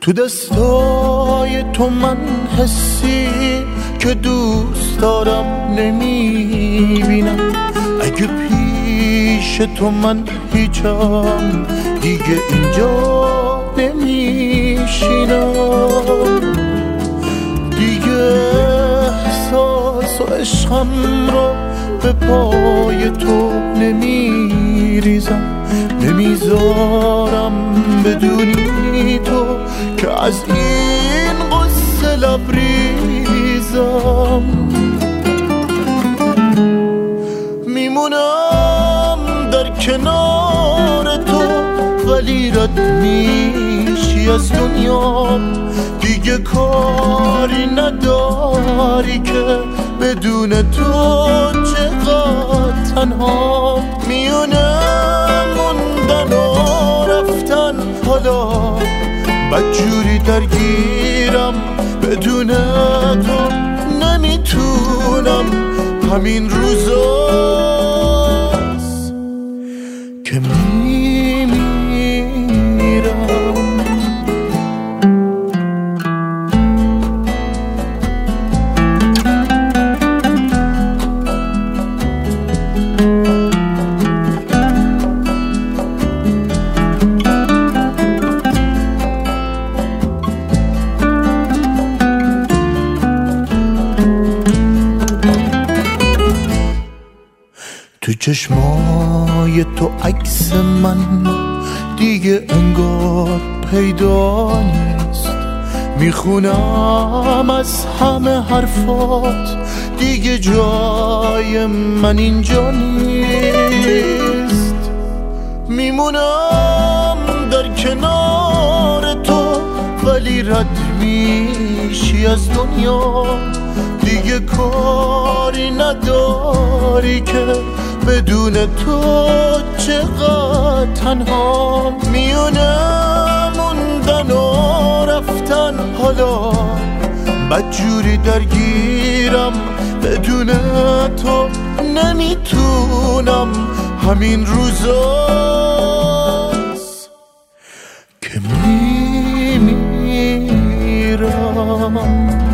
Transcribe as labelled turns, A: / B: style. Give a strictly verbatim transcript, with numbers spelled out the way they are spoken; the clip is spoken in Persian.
A: تو دستای تو من حسی که دوست دارم نمیبینم. اگه پیش تو من هیچم دیگه اینجا نمیشینم. دیگه احساس و عشقم رو به پای تو نمیریزم. نمیذارم بدونی تو که از این قصه لبریزم. میمونم در کنار تو ولی رد میشی از دنیا. دیگه کاری نداری که بدون تو چقدر تنها. میونه موندن و رفتن حالا بدجوری درگیرم. بدون تو نمیتونم. همین روزاست که میمیرم. تو چشمای تو عکس من دیگه انگار پیدا نیست. میخونم از همه حرفات دیگه جای من اینجا نیست. میمونم در کنار تو ولی رد میشی از دنیا. دیگه کاری نداری که بدون تو چقدر تنها. میونه موندن و رفتن حالا بدجوری درگیرم. بدون تو نمیتونم. همین روزاست که میمیرم.